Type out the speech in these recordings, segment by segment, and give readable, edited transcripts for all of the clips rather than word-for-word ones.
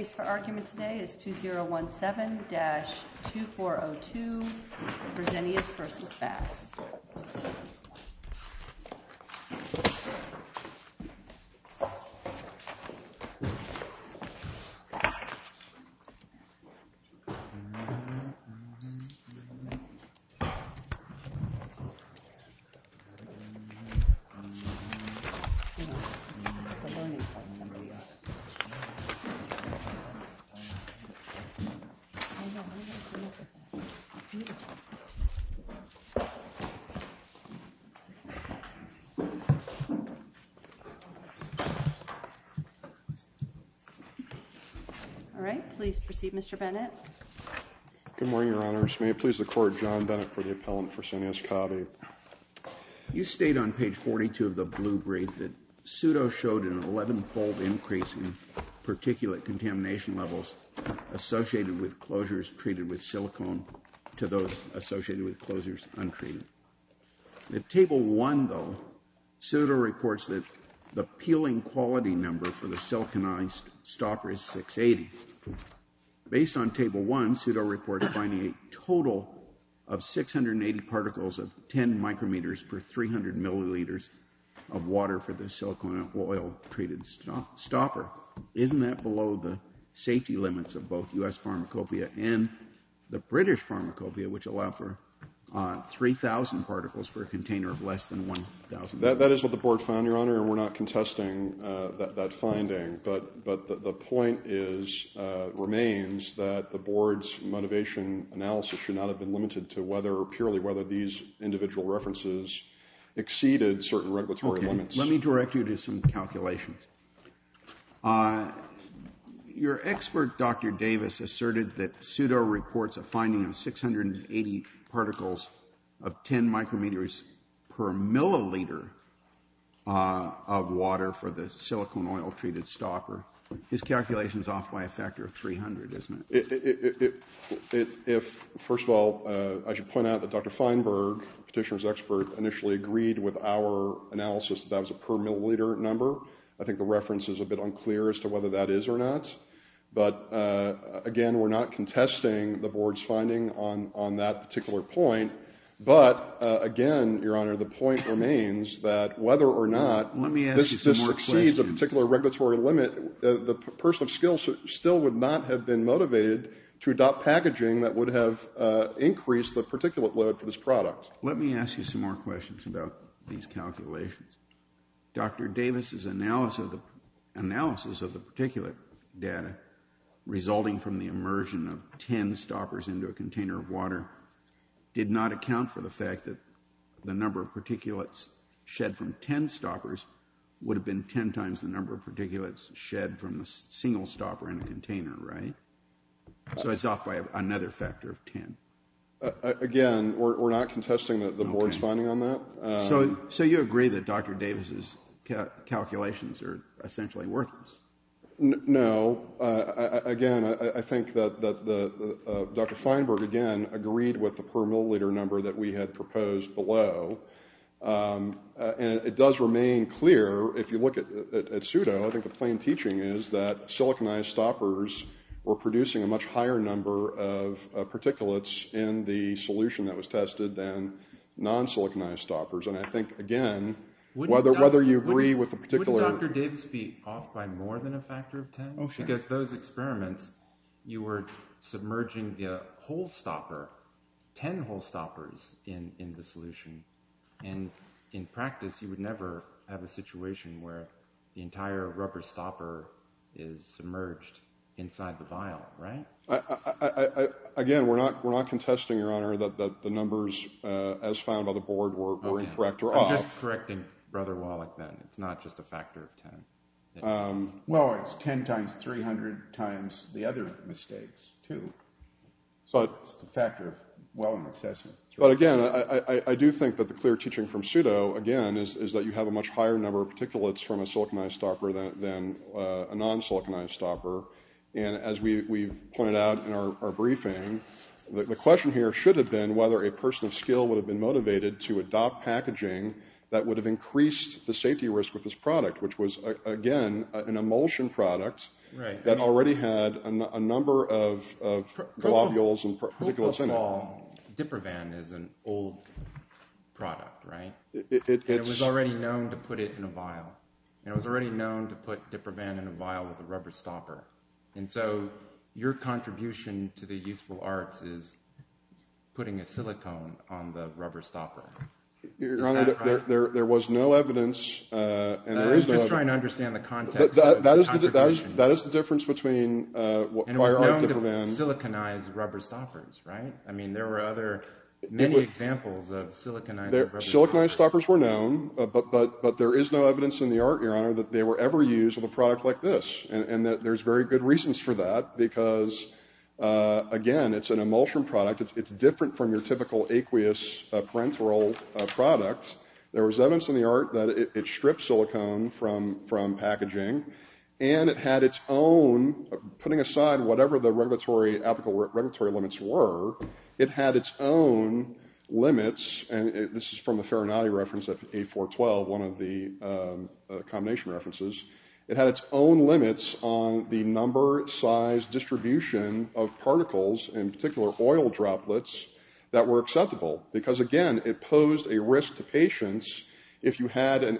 The case for argument today is 2017-2402, Fresenius v. Bass. All right, please proceed, Mr. Bennett. Good morning, Your Honors. May it please the Court, John Bennett for the appellant Fresenius Kabi. You state on page 42 of the blue brief that Pseudo showed an 11-fold increase in particulate contamination levels associated with closures treated with silicone to those associated with closures untreated. At Table 1, though, Pseudo reports that the peeling quality number for the siliconized stopper is 680. Based on Table 1, Pseudo reports finding a total of 680 particles of 10 micrometers per 300 milliliters of water for the silicone oil-treated stopper. Isn't that below the safety limits of both U.S. Pharmacopoeia and the British Pharmacopoeia, which allow for 3,000 particles for a container of less than 1,000? That is what the Board found, Your Honor, and we're not contesting that finding. But the point remains that the Board's motivation analysis should not have been limited to purely whether these individual references exceeded certain regulatory limits. Let me direct you to some calculations. Your expert, Dr. Davis, asserted that Pseudo reports a finding of 680 particles of 10 micrometers per milliliter of water for the silicone oil-treated stopper. His calculation is off by a factor of 300, isn't it? First of all, I should point out that Dr. Feinberg, petitioner's expert, initially agreed with our analysis that was a per milliliter number. I think the reference is a bit unclear as to whether that is or not. But, again, we're not contesting the Board's finding on that particular point. But, again, Your Honor, the point remains that whether or not this exceeds a particular regulatory limit, the person of skill still would not have been motivated to adopt packaging that would have increased the particulate load for this product. Let me ask you some more questions about these calculations. Dr. Davis's analysis of the particulate data resulting from the immersion of 10 stoppers into a container of water did not account for the fact that the number of particulates shed from 10 stoppers would have been 10 times the number of particulates shed from the single stopper in a container, right? So it's off by another factor of 10. Again, we're not contesting the Board's finding on that. So you agree that Dr. Davis's calculations are essentially worthless? No. Again, I think that Dr. Feinberg, again, agreed with the per milliliter number that we had proposed below. And it does remain clear, if you look at Pseudo, I think the plain teaching is that siliconized stoppers were producing a much higher number of particulates in the solution that was tested than non-siliconized stoppers. And I think, again, whether you agree with the particular... Wouldn't Dr. Davis be off by more than a factor of 10? Oh, sure. Because those experiments, you were submerging the whole stopper, 10 whole stoppers in the solution. And in practice, you would never have a situation where the entire rubber stopper is submerged inside the vial, right? Again, we're not contesting, Your Honor, that the numbers as found by the Board were incorrect or off. I'm just correcting Brother Wallach then. It's not just a factor of 10. Well, it's 10 times 300 times the other mistakes, too. So it's a factor of well in excess of 300. But again, I do think that the clear teaching from Pseudo, again, is that you have a much higher number of particulates from a siliconized stopper than a non-siliconized stopper. And as we've pointed out in our briefing, the question here should have been whether a person of skill would have been motivated to adopt packaging that would have increased the safety risk with this product, which was, again, an emulsion product Right. that already had a number of globules and particulates in it. Propofol Diprovan is an old product, right? It was already known to put it in a vial. And it was already known to put Diprovan in a vial with a rubber stopper. And so your contribution to the useful arts is putting a silicone on the rubber stopper. Your Honor, right? there was no evidence, and there is no evidence. I'm just trying to understand the context. That is the difference between what prior art Diprovan. And it was known to siliconize rubber stoppers, right? I mean, there were many examples of siliconized rubber stoppers. Siliconized stoppers were known, but there is no evidence in the art, Your Honor, that they were ever used with a product like this. And that there's very good reasons for that because, again, it's an emulsion product. It's different from your typical aqueous parenteral product. There was evidence in the art that it stripped silicone from packaging, and it had its own, putting aside whatever the applicable regulatory limits were, it had its own limits, and this is from the Farinati reference at A412, one of the combination references. It had its own limits on the number, size, distribution of particles, in particular oil droplets, that were acceptable. Because, again, it posed a risk to patients if you had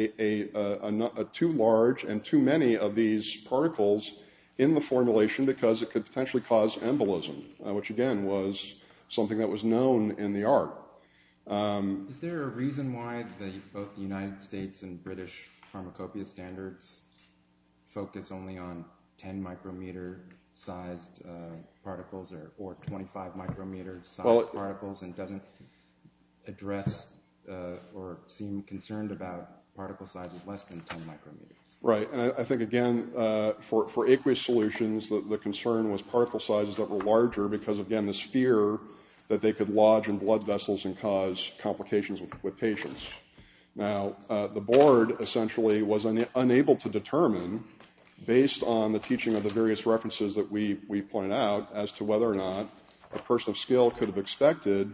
too large and too many of these particles in the formulation because it could potentially cause embolism, which, again, was something that was known in the art. Is there a reason why both the United States and British pharmacopoeia standards focus only on 10 micrometer sized particles or 25 micrometer sized particles and doesn't address or seem concerned about particle sizes less than 10 micrometers? Right, and I think, again, for aqueous solutions, the concern was particle sizes that were larger because, again, this fear that they could lodge in blood vessels and cause complications with patients. Now, the board essentially was unable to determine, based on the teaching of the various references that we pointed out, as to whether or not a person of skill could have expected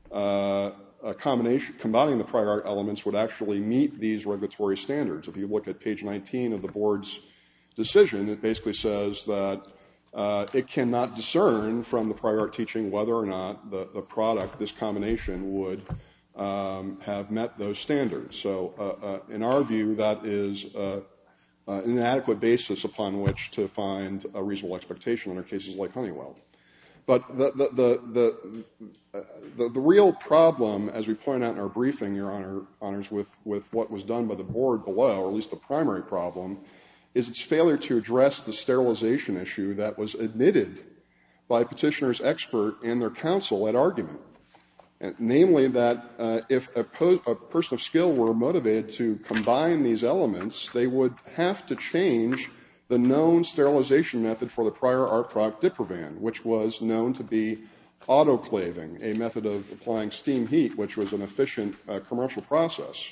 a combination, combining the prior art elements would actually meet these regulatory standards. If you look at page 19 of the board's decision, it basically says that it cannot discern from the prior art teaching whether or not the product, this combination, would have met those standards. So in our view, that is an inadequate basis upon which to find a reasonable expectation under cases like Honeywell. But the real problem, as we point out in our briefing, Your Honors, with what was done by the board below, or at least the primary problem, is its failure to address the sterilization issue that was admitted by petitioner's expert and their counsel at argument. Namely, that if a person of skill were motivated to combine these elements, they would have to change the known sterilization method for the prior art product Diprovan, which was known to be autoclaving, a method of applying steam heat, which was an efficient commercial process.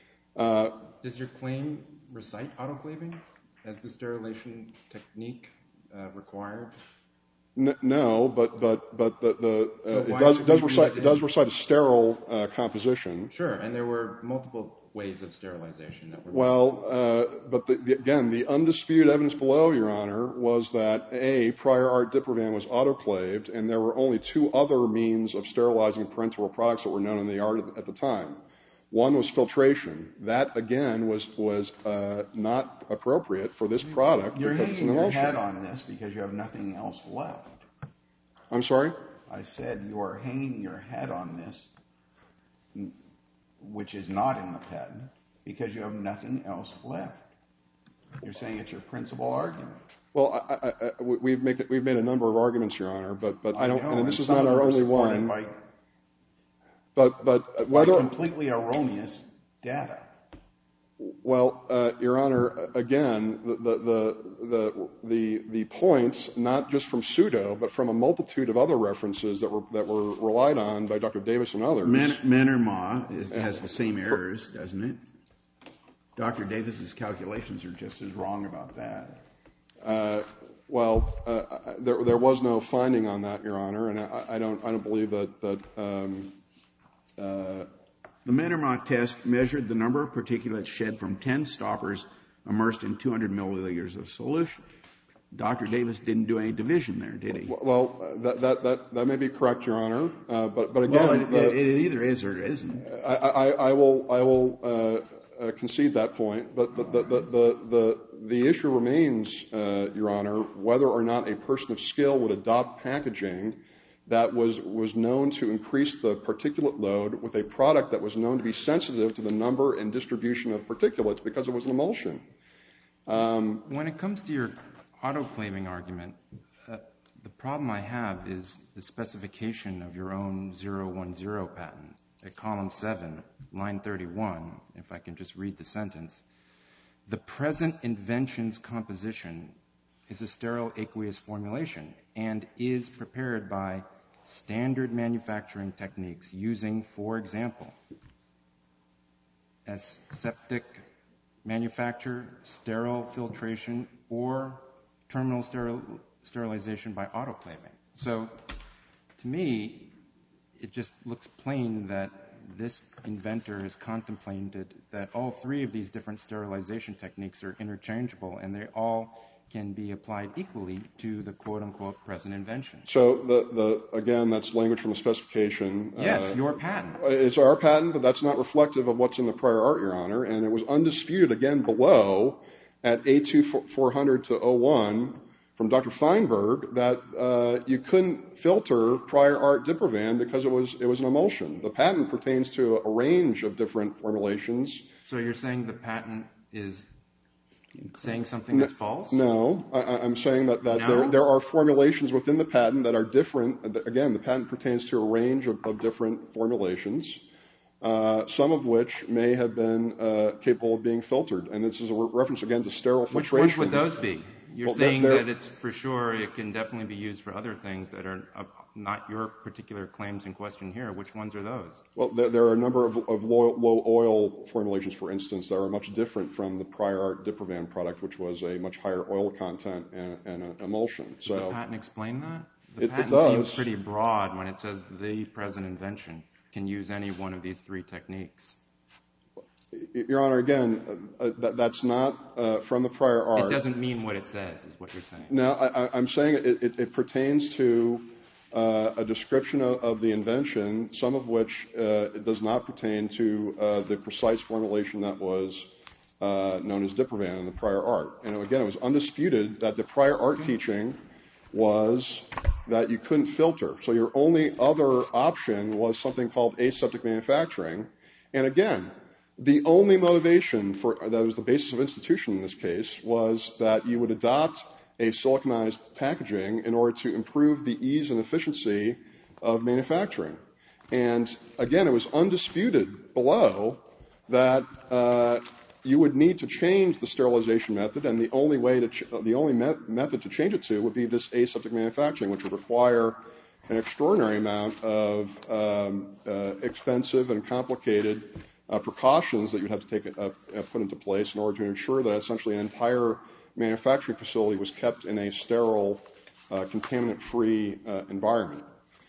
Does your claim recite autoclaving as the sterilization technique required? No, but it does recite a sterile composition. Sure, and there were multiple ways of sterilization that were. Well, but again, the undisputed evidence below, Your Honor, was that prior art Diprovan was autoclaved, and there were only two other means of sterilizing parenteral products that were known in the art at the time. One was filtration. That, again, was not appropriate for this product. You're hanging your head on this because you have nothing else left. I'm sorry? I said you are hanging your head on this, which is not in the patent, because you have nothing else left. You're saying it's your principal argument. Well, we've made a number of arguments, Your Honor, but I don't. And this is not our only one. But whether completely erroneous data. Well, Your Honor, again, the points, not just from pseudo, but from a multitude of other references that were relied on by Dr. Davis and others. Mannerma has the same errors, doesn't it? Dr. Davis's calculations are just as wrong about that. There was no finding on that, Your Honor, and I don't believe that. The Mannerma test measured the number of particulates shed from 10 stoppers immersed in 200 milliliters of solution. Dr. Davis didn't do any division there, did he? Well, that may be correct, Your Honor. But again, well, it either is or it isn't. I will concede that point. But the issue remains, Your Honor, whether or not a person of skill would adopt packaging that was known to increase the particulate load with a product that was known to be sensitive to the number and distribution of particulates because it was an emulsion. When it comes to your autoclaving argument, the problem I have is the specification of your own 010 patent at column 7, line 31, if I can just read the sentence. The present invention's composition is a sterile aqueous formulation and is prepared by standard manufacturing techniques using, for example, aseptic manufacture, sterile filtration, or terminal sterilization by autoclaving. So to me, it just looks plain that this inventor has contemplated that all three of these different sterilization techniques are interchangeable and they all can be applied equally to the quote-unquote present invention. So, again, that's language from the specification. Yes, your patent. It's our patent, but that's not reflective of what's in the prior art, Your Honor. And it was undisputed, again, below at A2400 to 01 from Dr. Feinberg that you couldn't filter prior art Diprovan because it was an emulsion. The patent pertains to a range of different formulations. So you're saying the patent is saying something that's false? No. I'm saying that there are formulations within the patent that are different. Again, the patent pertains to a range of different formulations, some of which may have been capable of being filtered. And this is a reference, again, to sterile filtration. Which ones would those be? You're saying that it's for sure it can definitely be used for other things that are not your particular claims in question here. Which ones are those? Well, there are a number of low oil formulations, for instance, that are much different from the prior art Diprovan product, which was a much higher oil content and an emulsion. Does the patent explain that? The patent seems pretty broad when it says the present invention can use any one of these three techniques. Your Honor, again, that's not from the prior art. It doesn't mean what it says, is what you're saying. No, I'm saying it pertains to a description of the invention, some of which it does not pertain to the precise formulation that was known as Diprovan in the prior art. And again, it was undisputed that the prior art teaching was that you couldn't filter. So your only other option was something called aseptic manufacturing. And again, the only motivation that was the basis of institution in this case was that you would adopt a siliconized packaging in order to improve the ease and efficiency of manufacturing. And again, it was undisputed below that you would need to change the sterilization method, and the only method to change it to would be this aseptic manufacturing, which would require an extraordinary amount of expensive and complicated precautions that you'd have to put into place in order to ensure that essentially an entire manufacturing facility was kept in a sterile, contaminant-free environment.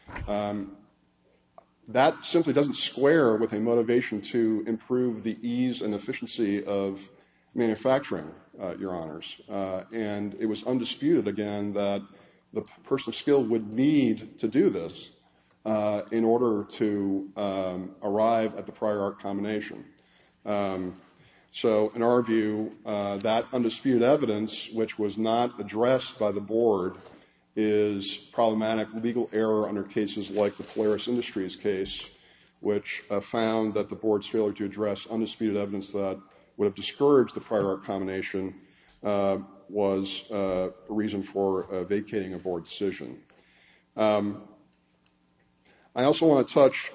That simply doesn't square with a motivation to improve the ease and efficiency of manufacturing, Your Honors. And it was undisputed, again, that the person of skill would need to do this in order to arrive at the prior art combination. So in our view, that undisputed evidence, which was not addressed by the board, is problematic legal error under cases like the Polaris Industries case, which found that the board's failure to address undisputed evidence that would have discouraged the prior art combination was a reason for vacating a board decision. I also want to touch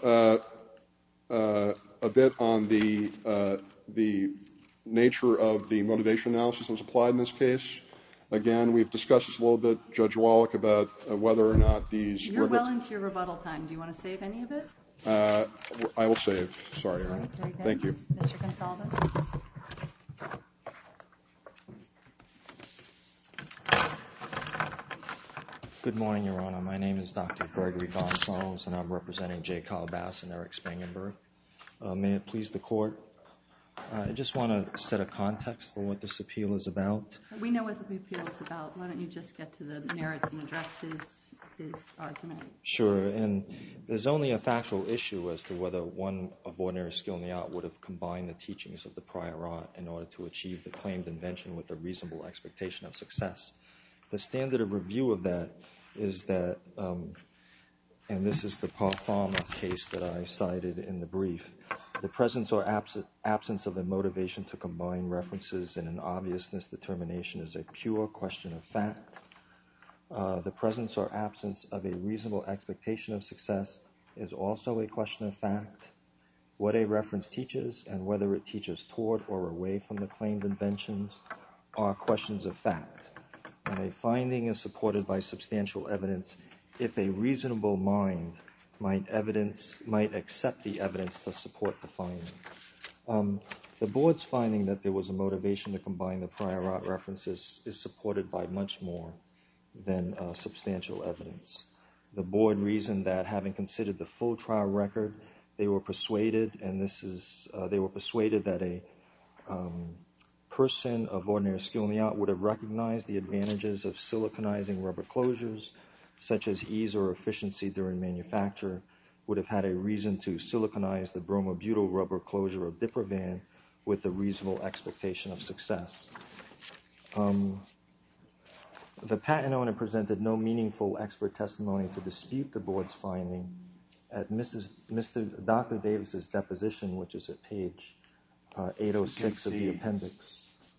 a bit on the nature of the motivation analysis that was applied in this case. Again, we've discussed this a little bit, Judge Wallach, about whether or not these... You're well into your rebuttal time. Do you want to save any of it? I will save. Sorry, Your Honor. Thank you. Mr. Gonsalves. Good morning, Your Honor. My name is Dr. Gregory Gonsalves, and I'm representing J. Carl Bass and Eric Spangenberg. May it please the Court. I just want to set a context for what this appeal is about. We know what the appeal is about. Why don't you just get to the merits and address his argument? Sure, and there's only a factual issue as to whether one of ordinary skill in the art would have combined the teachings of the prior art in order to achieve the claimed invention with a reasonable expectation of success. The standard of review of that is that, and this is the Parfama case that I cited in the brief, the presence or absence of a motivation to combine references in an obviousness determination is a pure question of fact. The presence or absence of a reasonable expectation of success is also a question of fact. What a reference teaches and whether it teaches toward or away from the claimed inventions are questions of fact. And a finding is supported by substantial evidence if a reasonable mind might accept the evidence to support the finding. The board's finding that there was a motivation to combine the prior art references is supported by much more than substantial evidence. The board reasoned that having considered the full trial record, they were persuaded, they were persuaded that a person of ordinary skill in the art would have recognized the advantages of siliconizing rubber closures, such as ease or efficiency during manufacture, would have had a reason to siliconize the bromobutyl rubber closure of Diprovan with a reasonable expectation of success. The patent owner presented no meaningful expert testimony to dispute the board's finding. At Dr. Davis's deposition, which is at page 806 of the appendix,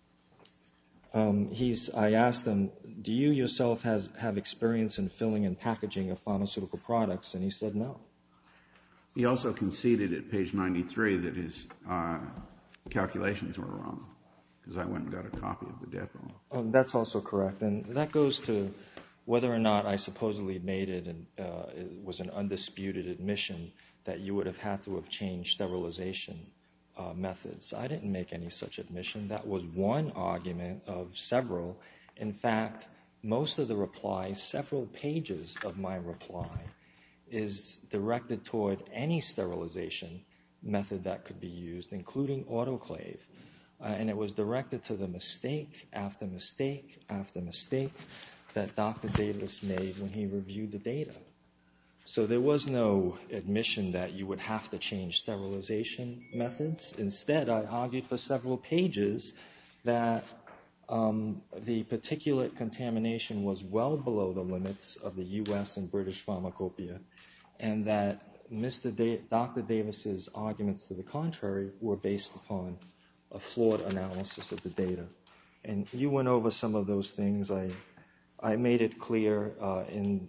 I asked him, do you yourself have experience in filling and packaging of pharmaceutical products? And he said no. He also conceded at page 93 that his calculations were wrong, because I went and got a copy of the depo. That's also correct. And that goes to whether or not I supposedly made it, and it was an undisputed admission that you would have had to have changed sterilization methods. I didn't make any such admission. That was one argument of several. In fact, most of the reply, several pages of my reply, is directed toward any sterilization method that could be used, including autoclave. And it was directed to the mistake after mistake after mistake that Dr. Davis made when he reviewed the data. So there was no admission that you would have to change sterilization methods. Instead, I argued for several pages that the particulate contamination was well below the limits of the U.S. and British pharmacopoeia, and that Dr. Davis's arguments to the contrary were based upon a flawed analysis of the data. And you went over some of those things. I made it clear in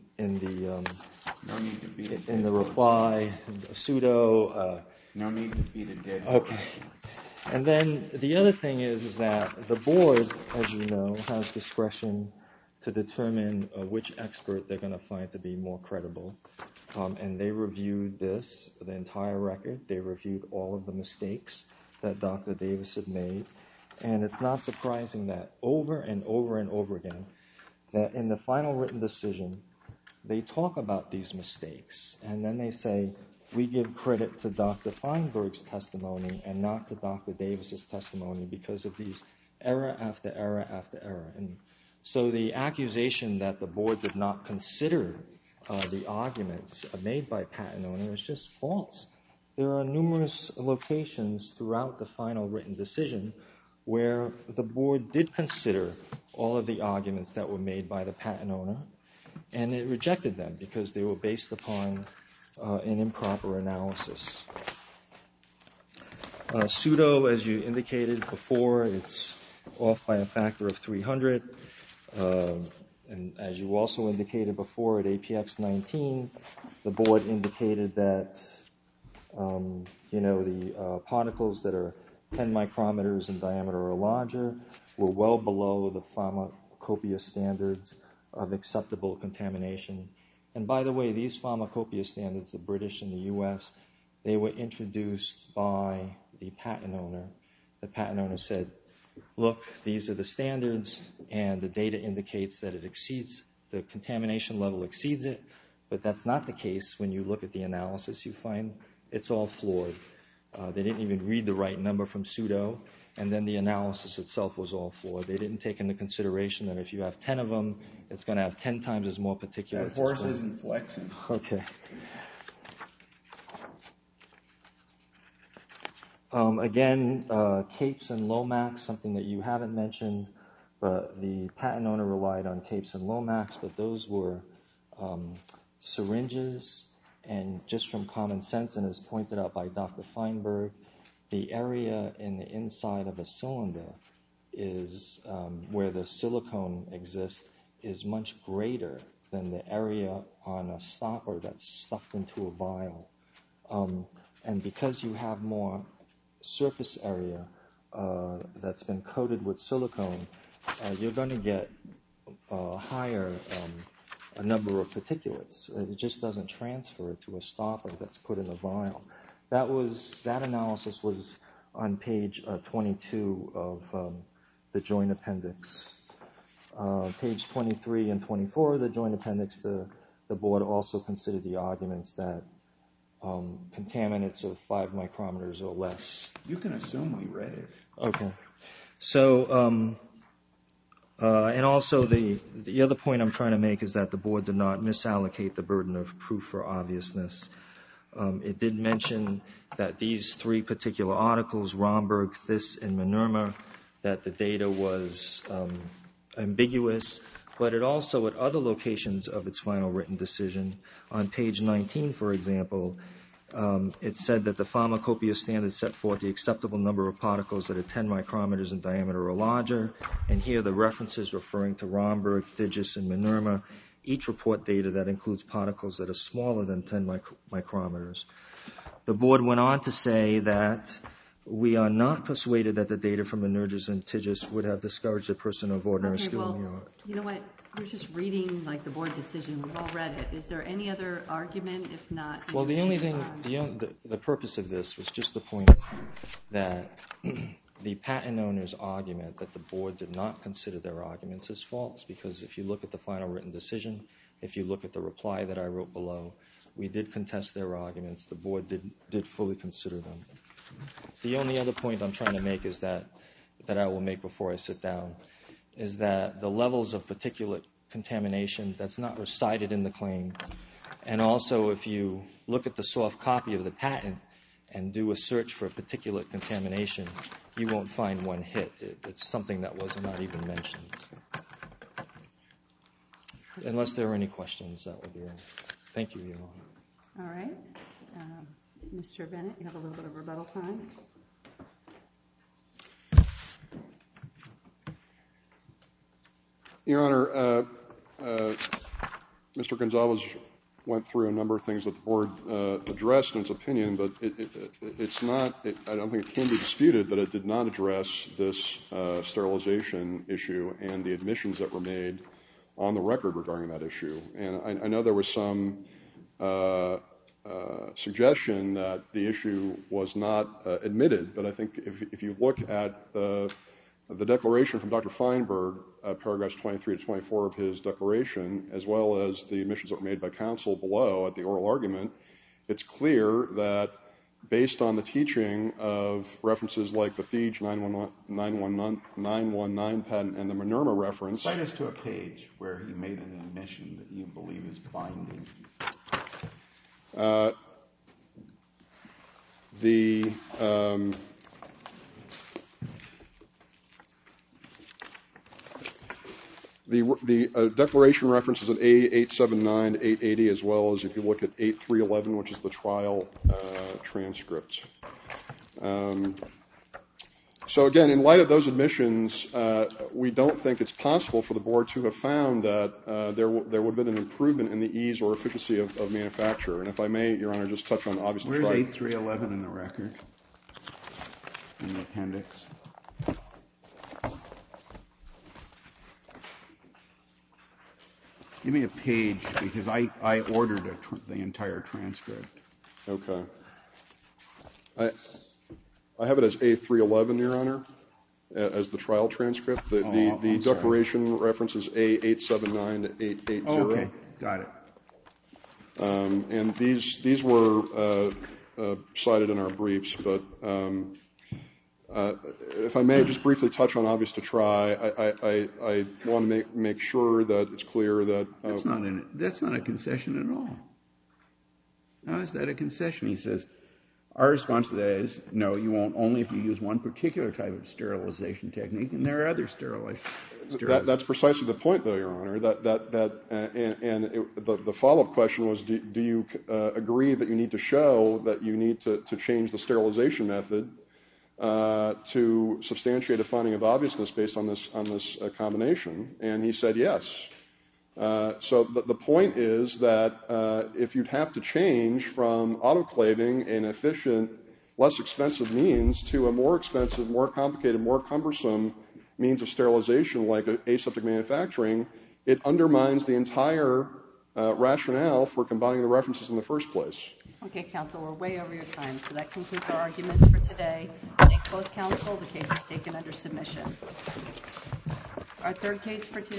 the reply, pseudo. No need to beat a dead horse. Okay. And then the other thing is that the board, as you know, has discretion to determine which expert they're going to find to be more credible. And they reviewed the entire record. They reviewed all of the mistakes that Dr. Davis had made. And it's not surprising that over and over and over again, that in the final written decision, they talk about these mistakes. And then they say, we give credit to Dr. Feinberg's testimony and not to Dr. Davis's testimony because of these error after error after error. And so the accusation that the board did not consider the arguments made by patent owner is just false. There are numerous locations throughout the final written decision where the board did consider all of the arguments that were made by the patent owner, and it rejected them because they were based upon an improper analysis. Pseudo, as you indicated before, it's off by a factor of 300. And as you also indicated before at APX 19, the board indicated that the particles that are 10 micrometers in diameter or larger were well below the pharmacopoeia standards of acceptable contamination. And by the way, these pharmacopoeia standards, the British and the U.S., they were introduced by the patent owner. The patent owner said, look, these are the standards, and the data indicates that it exceeds, the contamination level exceeds it, but that's not the case when you look at the analysis. You find it's all flawed. They didn't even read the right number from pseudo, and then the analysis itself was all flawed. They didn't take into consideration that if you have 10 of them, it's going to have 10 times as more particulates. That horse isn't flexing. Okay. Again, capes and Lomax, something that you haven't mentioned, but the patent owner relied on capes and Lomax, but those were syringes, and just from common sense, and as pointed out by Dr. Feinberg, the area in the inside of a cylinder is where the silicone exists is much greater than the area on a stopper that's stuffed into a vial. And because you have more surface area that's been coated with silicone, you're going to get a higher number of particulates. It just doesn't transfer to a stopper that's put in a vial. That analysis was on page 22 of the joint appendix. Page 23 and 24 of the joint appendix, the board also considered the arguments that contaminants of 5 micrometers or less. You can assume we read it. Okay. So, and also the other point I'm trying to make is that the board did not misallocate the burden of proof for obviousness. It did mention that these 3 particular articles, Romberg, Thiss, and Minerma, that the data was ambiguous, but it also, at other locations of its final written decision, on page 19, for example, it said that the pharmacopoeia standard set forth the acceptable number of particles that are 10 micrometers in diameter or larger, and here the references referring to Romberg, Thigis, and Minerma each report data that includes particles that are smaller than 10 micrometers. The board went on to say that we are not persuaded that the data from Minergis and Thigis would have discouraged a person of ordinary skill in the art. You know what? We're just reading like the board decision. We've all read it. Is there any other argument? If not, well, the only thing, the purpose of this was just to point that the patent owner's argument that the board did not consider their arguments as false, because if you look at the final written decision, if you look at the reply that I wrote below, we did contest their arguments. The board did fully consider them. The only other point I'm trying to make is that I will make before I sit down, is that the levels of particulate contamination that's not recited in the claim, and also if you look at the soft copy of the patent and do a search for particulate contamination, you won't find one hit. It's something that was not even mentioned. Unless there are any questions, that would be all. Thank you, Your Honor. All right. Mr. Bennett, you have a little bit of rebuttal time. Your Honor, Mr. Gonzalez went through a number of things that the board addressed in its opinion, but it's not, I don't think it can be disputed that it did not address this sterilization issue and the admissions that were made on the record regarding that issue. And I know there was some suggestion that the issue was not admitted, but I think if you look at the declaration from Dr. Feinberg, paragraphs 23 to 24 of his declaration, as well as the admissions that were made by counsel below at the oral argument, it's clear that based on the teaching of references like the Thige 919 patent and the Minerma reference. Cite us to a page where he made an admission that you believe is binding. The declaration references at A879, 880, as well as if you look at 8311, which is the trial transcript. So again, in light of those admissions, we don't think it's possible for the board to have found that there would have been an improvement in the ease or efficiency of manufacture. And if I may, Your Honor, just touch on obviously. Where's 8311 in the record? In the appendix? Give me a page, because I ordered the entire transcript. Okay. I have it as A311, Your Honor, as the trial transcript. The declaration references A879 to 880. Oh, okay. Got it. And these were cited in our briefs, but if I may just briefly touch on obvious to try, I want to make sure that it's clear that... That's not a concession at all. How is that a concession? He says, our response to that is, no, you won't, only if you use one particular type of sterilization technique, and there are other sterilization. That's precisely the point, though, Your Honor. The follow-up question was, do you agree that you need to show that you need to change the sterilization method to substantiate a finding of obviousness based on this combination? And he said yes. So the point is that if you'd have to change from autoclaving an efficient, less expensive means to a more expensive, more complicated, more cumbersome means of sterilization like aseptic manufacturing, it undermines the entire rationale for combining the references in the first place. Okay, counsel, we're way over your time, so that concludes our arguments for today. Thank both counsel. The case is taken under submission. Our third case for today.